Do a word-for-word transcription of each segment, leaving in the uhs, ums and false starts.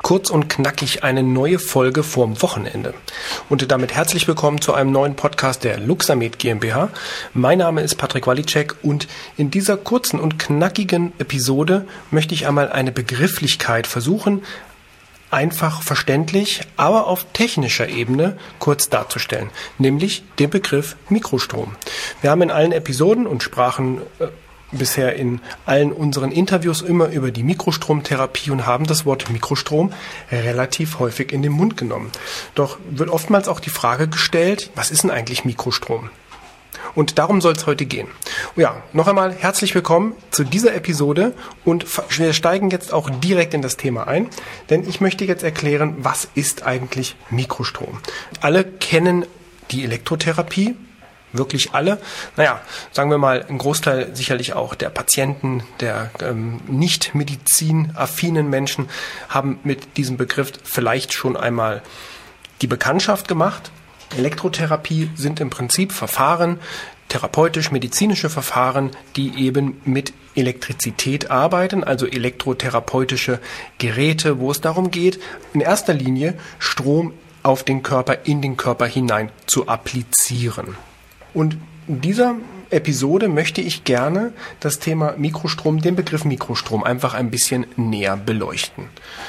Kurz und knackig eine neue Folge vorm Wochenende. Und damit herzlich willkommen zu einem neuen Podcast der Luxamed GmbH. Mein Name ist Patrick Walicek und in dieser kurzen und knackigen Episode möchte ich einmal eine Begrifflichkeit versuchen, einfach verständlich, aber auf technischer Ebene kurz darzustellen, nämlich den Begriff Mikrostrom. Wir haben in allen Episoden und sprachen äh, bisher in allen unseren Interviews immer über die Mikrostromtherapie und haben das Wort Mikrostrom relativ häufig in den Mund genommen. Doch wird oftmals auch die Frage gestellt, was ist denn eigentlich Mikrostrom? Und darum soll es heute gehen. Ja, noch einmal herzlich willkommen zu dieser Episode und wir steigen jetzt auch direkt in das Thema ein, denn ich möchte jetzt erklären, was ist eigentlich Mikrostrom? Alle kennen die Elektrotherapie. Wirklich alle? Naja, sagen wir mal, ein Großteil sicherlich auch der Patienten, der ähm, nicht medizinaffinen Menschen haben mit diesem Begriff vielleicht schon einmal die Bekanntschaft gemacht. Elektrotherapie sind im Prinzip Verfahren, therapeutisch-medizinische Verfahren, die eben mit Elektrizität arbeiten, also elektrotherapeutische Geräte, wo es darum geht, in erster Linie Strom auf den Körper, in den Körper hinein zu applizieren. Und in dieser Episode möchte ich gerne das Thema Mikrostrom, den Begriff Mikrostrom einfach ein bisschen näher beleuchten.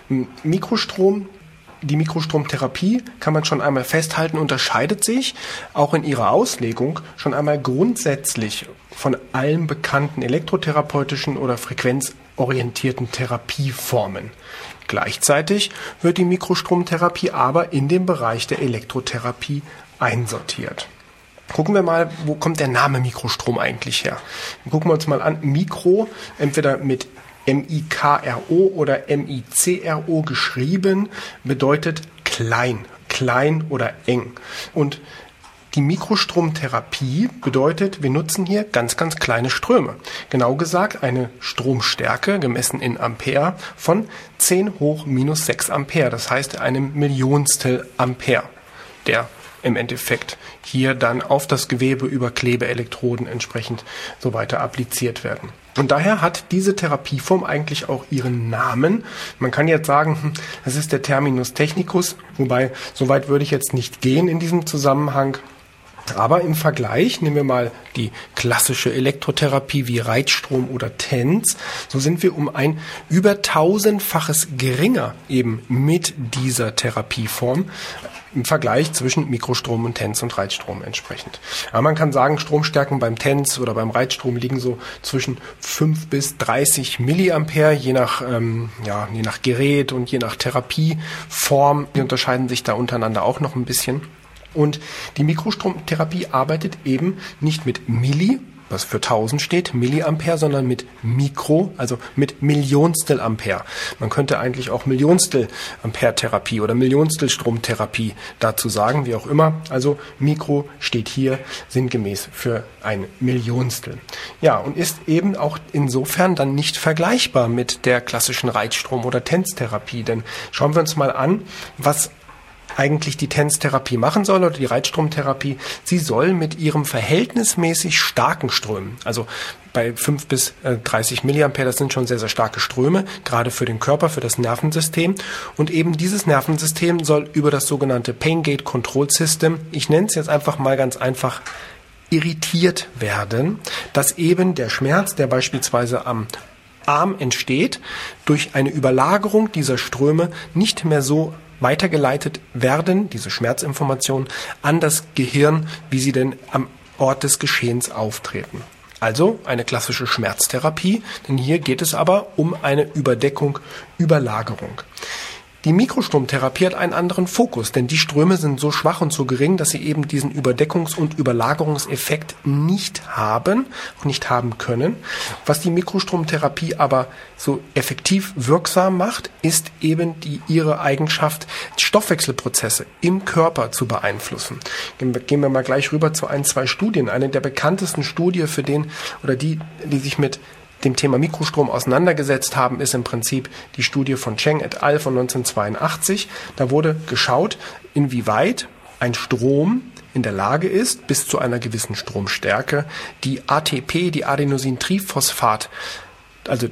Mikrostrom, die Mikrostromtherapie, kann man schon einmal festhalten, unterscheidet sich auch in ihrer Auslegung schon einmal grundsätzlich von allen bekannten elektrotherapeutischen oder frequenzorientierten Therapieformen. Gleichzeitig wird die Mikrostromtherapie aber in den Bereich der Elektrotherapie einsortiert. Gucken wir mal, wo kommt der Name Mikrostrom eigentlich her? Dann gucken wir uns mal an. Mikro, entweder mit M I K R O oder M I C R O geschrieben, bedeutet klein, klein oder eng. Und die Mikrostromtherapie bedeutet, wir nutzen hier ganz, ganz kleine Ströme. Genau gesagt eine Stromstärke, gemessen in Ampere, von zehn hoch minus sechs Ampere. Das heißt einem Millionstel Ampere, der im Endeffekt hier dann auf das Gewebe über Klebeelektroden entsprechend so weiter appliziert werden. Und daher hat diese Therapieform eigentlich auch ihren Namen. Man kann jetzt sagen, das ist der Terminus technicus, wobei so weit würde ich jetzt nicht gehen in diesem Zusammenhang. Aber im Vergleich, nehmen wir mal die klassische Elektrotherapie wie Reizstrom oder TENS, so sind wir um ein über tausendfaches geringer eben mit dieser Therapieform im Vergleich zwischen Mikrostrom und TENS und Reizstrom entsprechend. Aber man kann sagen, Stromstärken beim TENS oder beim Reizstrom liegen so zwischen fünf bis dreißig Milliampere, je nach, ähm, ja, je nach Gerät und je nach Therapieform. Die unterscheiden sich da untereinander auch noch ein bisschen. Und die Mikrostromtherapie arbeitet eben nicht mit Milli, was für tausend steht, Milliampere, sondern mit Mikro, also mit Millionstel Ampere. Man könnte eigentlich auch Millionstel Ampere Therapie oder Millionstel Stromtherapie dazu sagen, wie auch immer. Also Mikro steht hier sinngemäß für ein Millionstel. Ja, und ist eben auch insofern dann nicht vergleichbar mit der klassischen Reizstrom- oder TENS-Therapie. Denn schauen wir uns mal an, was eigentlich die TENS-Therapie machen soll oder die Reizstromtherapie. Sie soll mit ihrem verhältnismäßig starken Strömen, also bei fünf bis dreißig Milliampere, das sind schon sehr, sehr starke Ströme, gerade für den Körper, für das Nervensystem. Und eben dieses Nervensystem soll über das sogenannte Pain Gate Control System, ich nenne es jetzt einfach mal ganz einfach, irritiert werden, dass eben der Schmerz, der beispielsweise am Arm entsteht, durch eine Überlagerung dieser Ströme nicht mehr so weitergeleitet werden, diese Schmerzinformationen, an das Gehirn, wie sie denn am Ort des Geschehens auftreten. Also eine klassische Schmerztherapie, denn hier geht es aber um eine Überdeckung, Überlagerung. Die Mikrostromtherapie hat einen anderen Fokus, denn die Ströme sind so schwach und so gering, dass sie eben diesen Überdeckungs- und Überlagerungseffekt nicht haben, nicht haben können. Was die Mikrostromtherapie aber so effektiv wirksam macht, ist eben die ihre Eigenschaft, Stoffwechselprozesse im Körper zu beeinflussen. Gehen wir mal gleich rüber zu ein, zwei Studien. Eine der bekanntesten Studien für den oder die, die sich mit dem Thema Mikrostrom auseinandergesetzt haben, ist im Prinzip die Studie von Cheng et al. Von neunzehnhundertzweiundachtzig. Da wurde geschaut, inwieweit ein Strom in der Lage ist, bis zu einer gewissen Stromstärke, die A T P, die Adenosintriphosphat, also das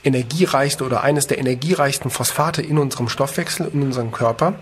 energiereichste oder eines der energiereichsten Phosphate in unserem Stoffwechsel, in unserem Körper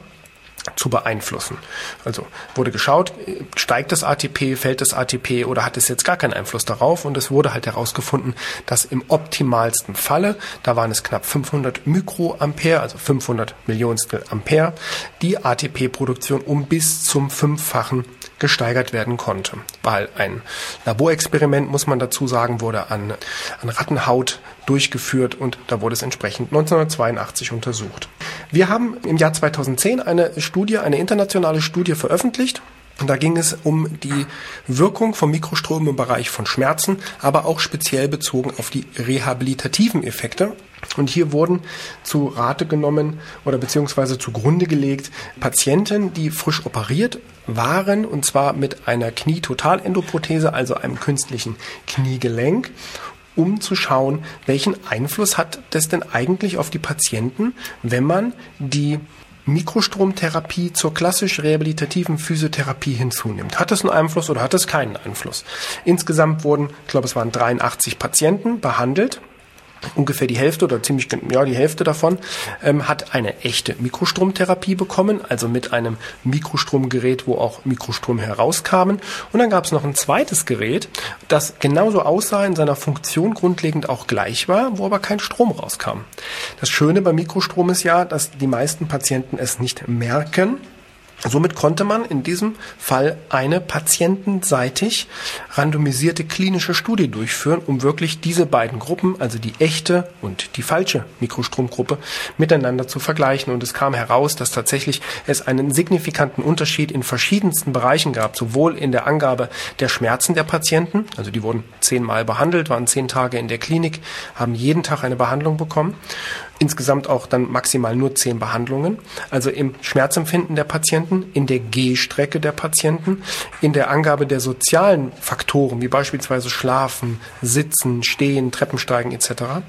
zu beeinflussen. Also wurde geschaut, steigt das A T P, fällt das A T P oder hat es jetzt gar keinen Einfluss darauf? Und es wurde halt herausgefunden, dass im optimalsten Falle, da waren es knapp fünfhundert Mikroampere, also fünfhundert Millionstel Ampere, die A T P-Produktion um bis zum Fünffachen gesteigert werden konnte. Weil ein Laborexperiment, muss man dazu sagen, wurde an, an Rattenhaut durchgeführt und da wurde es entsprechend neunzehnhundertzweiundachtzig untersucht. Wir haben im Jahr zweitausendzehn eine Studie, eine internationale Studie veröffentlicht. Und da ging es um die Wirkung von Mikroströmen im Bereich von Schmerzen, aber auch speziell bezogen auf die rehabilitativen Effekte. Und hier wurden zu Rate genommen oder beziehungsweise zugrunde gelegt Patienten, die frisch operiert waren, und zwar mit einer Knietotalendoprothese, also einem künstlichen Kniegelenk, um zu schauen, welchen Einfluss hat das denn eigentlich auf die Patienten, wenn man die Mikrostromtherapie zur klassisch rehabilitativen Physiotherapie hinzunimmt. Hat es einen Einfluss oder hat es keinen Einfluss? Insgesamt wurden, ich glaube, es waren dreiundachtzig Patienten behandelt. Ungefähr die Hälfte oder ziemlich, ja, die Hälfte davon ähm, hat eine echte Mikrostromtherapie bekommen, also mit einem Mikrostromgerät, wo auch Mikrostrom herauskamen. Und dann gab es noch ein zweites Gerät, das genauso aussah, in seiner Funktion grundlegend auch gleich war, wo aber kein Strom rauskam. Das Schöne beim Mikrostrom ist ja, dass die meisten Patienten es nicht merken. Somit konnte man in diesem Fall eine patientenseitig randomisierte klinische Studie durchführen, um wirklich diese beiden Gruppen, also die echte und die falsche Mikrostromgruppe, miteinander zu vergleichen. Und es kam heraus, dass tatsächlich es einen signifikanten Unterschied in verschiedensten Bereichen gab, sowohl in der Angabe der Schmerzen der Patienten, also die wurden zehnmal behandelt, waren zehn Tage in der Klinik, haben jeden Tag eine Behandlung bekommen, insgesamt auch dann maximal nur zehn Behandlungen, also im Schmerzempfinden der Patienten, in der Gehstrecke der Patienten, in der Angabe der sozialen Faktoren, wie beispielsweise Schlafen, Sitzen, Stehen, Treppensteigen et cetera,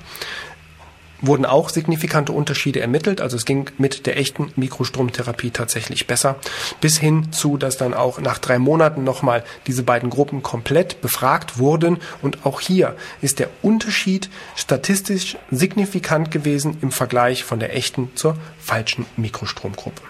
wurden auch signifikante Unterschiede ermittelt. Also es ging mit der echten Mikrostromtherapie tatsächlich besser, bis hin zu, dass dann auch nach drei Monaten nochmal diese beiden Gruppen komplett befragt wurden. Und auch hier ist der Unterschied statistisch signifikant gewesen im Vergleich von der echten zur falschen Mikrostromgruppe.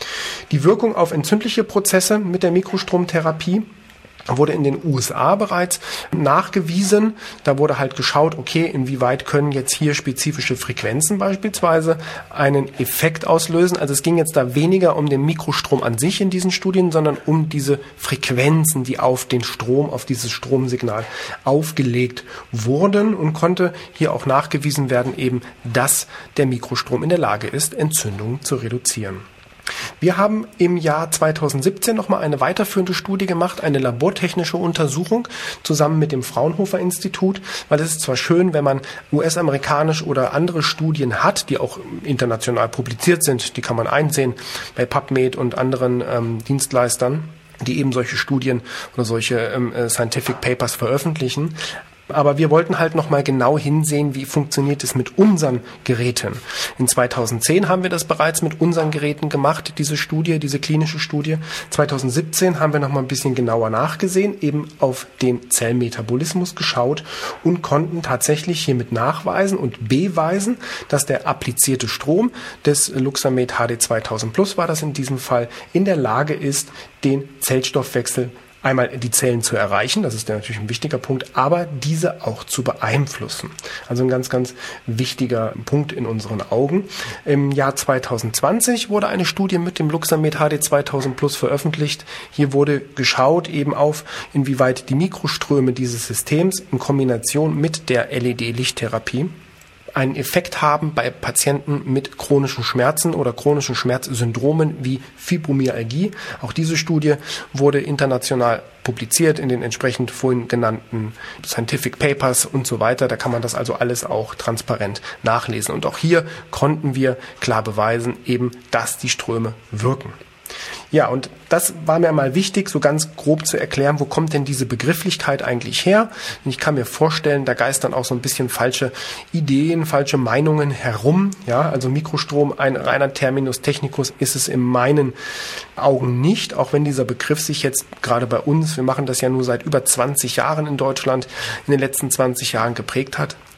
Die Wirkung auf entzündliche Prozesse mit der Mikrostromtherapie wurde in den U S A bereits nachgewiesen. Da wurde halt geschaut, okay, inwieweit können jetzt hier spezifische Frequenzen beispielsweise einen Effekt auslösen. Also es ging jetzt da weniger um den Mikrostrom an sich in diesen Studien, sondern um diese Frequenzen, die auf den Strom, auf dieses Stromsignal aufgelegt wurden, und konnte hier auch nachgewiesen werden, eben, dass der Mikrostrom in der Lage ist, Entzündungen zu reduzieren. Wir haben im Jahr zweitausendsiebzehn nochmal eine weiterführende Studie gemacht, eine labortechnische Untersuchung zusammen mit dem Fraunhofer Institut, weil es ist zwar schön, wenn man U S-amerikanisch oder andere Studien hat, die auch international publiziert sind, die kann man einsehen bei PubMed und anderen ähm, Dienstleistern, die eben solche Studien oder solche ähm, Scientific Papers veröffentlichen. Aber wir wollten halt nochmal genau hinsehen, wie funktioniert es mit unseren Geräten. In zweitausendzehn haben wir das bereits mit unseren Geräten gemacht, diese Studie, diese klinische Studie. zweitausendsiebzehn haben wir nochmal ein bisschen genauer nachgesehen, eben auf den Zellmetabolismus geschaut und konnten tatsächlich hiermit nachweisen und beweisen, dass der applizierte Strom des Luxamed H D zweitausend Plus, war das in diesem Fall, in der Lage ist, den Zellstoffwechsel einmal die Zellen zu erreichen, das ist ja natürlich ein wichtiger Punkt, aber diese auch zu beeinflussen. Also ein ganz, ganz wichtiger Punkt in unseren Augen. Im Jahr zweitausendzwanzig wurde eine Studie mit dem Luxamed H D zweitausend Plus veröffentlicht. Hier wurde geschaut eben auf, inwieweit die Mikroströme dieses Systems in Kombination mit der L E D-Lichttherapie einen Effekt haben bei Patienten mit chronischen Schmerzen oder chronischen Schmerzsyndromen wie Fibromyalgie. Auch diese Studie wurde international publiziert in den entsprechend vorhin genannten Scientific Papers und so weiter. Da kann man das also alles auch transparent nachlesen. Und auch hier konnten wir klar beweisen, eben, dass die Ströme wirken. Ja, und das war mir mal wichtig, so ganz grob zu erklären, wo kommt denn diese Begrifflichkeit eigentlich her? Und ich kann mir vorstellen, da geistern auch so ein bisschen falsche Ideen, falsche Meinungen herum. Ja, also Mikrostrom, ein reiner Terminus technicus ist es in meinen Augen nicht, auch wenn dieser Begriff sich jetzt gerade bei uns, wir machen das ja nur seit über zwanzig Jahren in Deutschland, in den letzten zwanzig Jahren geprägt hat.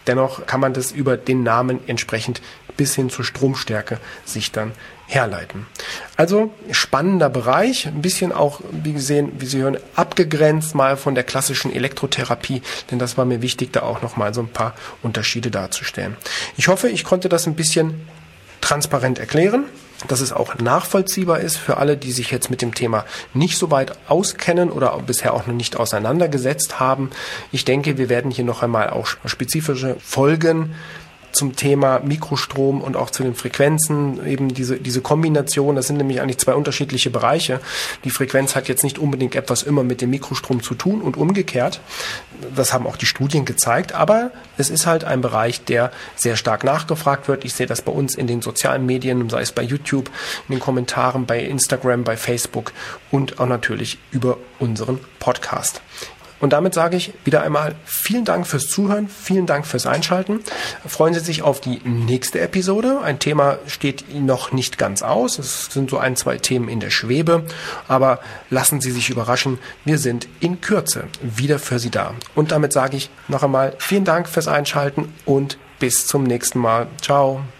Dennoch kann man das über den Namen entsprechend bis hin zur Stromstärke sich dann herleiten. Also spannender Bereich, ein bisschen auch, wie gesehen, wie Sie hören, abgegrenzt mal von der klassischen Elektrotherapie, denn das war mir wichtig, da auch nochmal so ein paar Unterschiede darzustellen. Ich hoffe, ich konnte das ein bisschen transparent erklären, dass es auch nachvollziehbar ist für alle, die sich jetzt mit dem Thema nicht so weit auskennen oder bisher auch noch nicht auseinandergesetzt haben. Ich denke, wir werden hier noch einmal auch spezifische Folgen zum Thema Mikrostrom und auch zu den Frequenzen, eben diese, diese Kombination, das sind nämlich eigentlich zwei unterschiedliche Bereiche. Die Frequenz hat jetzt nicht unbedingt etwas immer mit dem Mikrostrom zu tun und umgekehrt. Das haben auch die Studien gezeigt, aber es ist halt ein Bereich, der sehr stark nachgefragt wird. Ich sehe das bei uns in den sozialen Medien, sei es bei YouTube, in den Kommentaren, bei Instagram, bei Facebook und auch natürlich über unseren Podcast. Und damit sage ich wieder einmal vielen Dank fürs Zuhören, vielen Dank fürs Einschalten. Freuen Sie sich auf die nächste Episode. Ein Thema steht noch nicht ganz aus. Es sind so ein, zwei Themen in der Schwebe. Aber lassen Sie sich überraschen. Wir sind in Kürze wieder für Sie da. Und damit sage ich noch einmal vielen Dank fürs Einschalten und bis zum nächsten Mal. Ciao.